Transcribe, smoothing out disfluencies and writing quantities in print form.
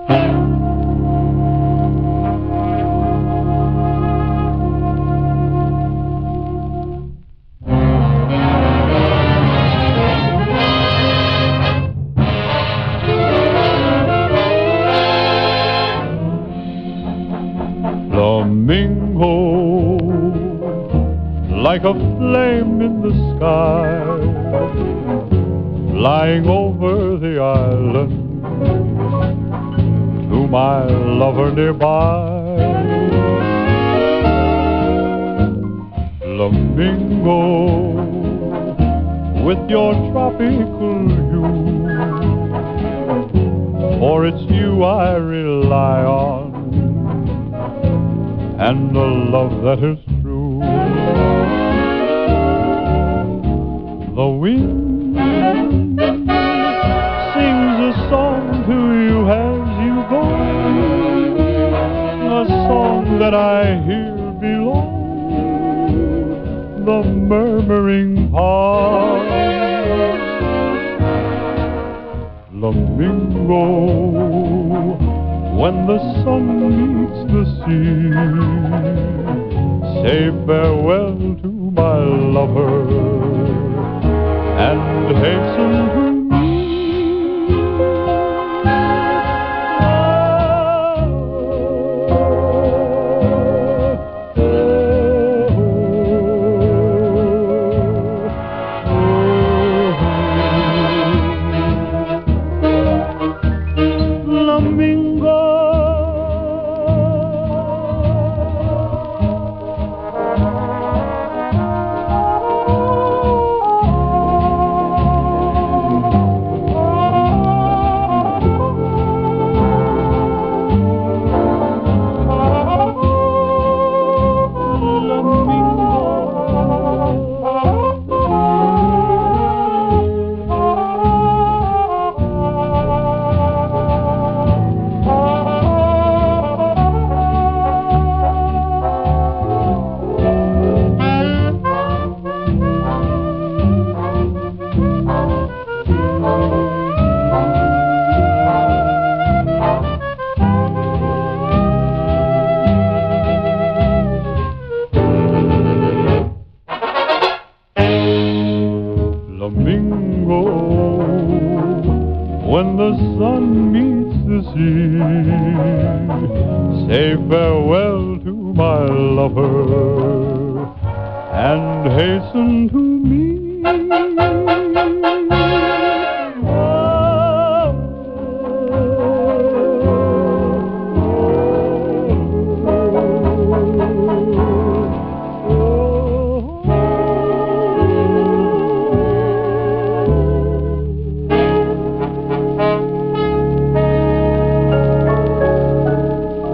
Flamingo, like a flame in the sky, flying over the island to my lover nearby. Flamingo, with your tropical hue, for it's you I rely on, and a love that is true. The wind sings a song to you as you go, a song that I hear below the murmuring pond. Flamingo, when the sun meets the sea, say farewell to my lover and hasten to me. Flamingo, Flamingo, when the sun meets the sea, say farewell to my lover and hasten to me.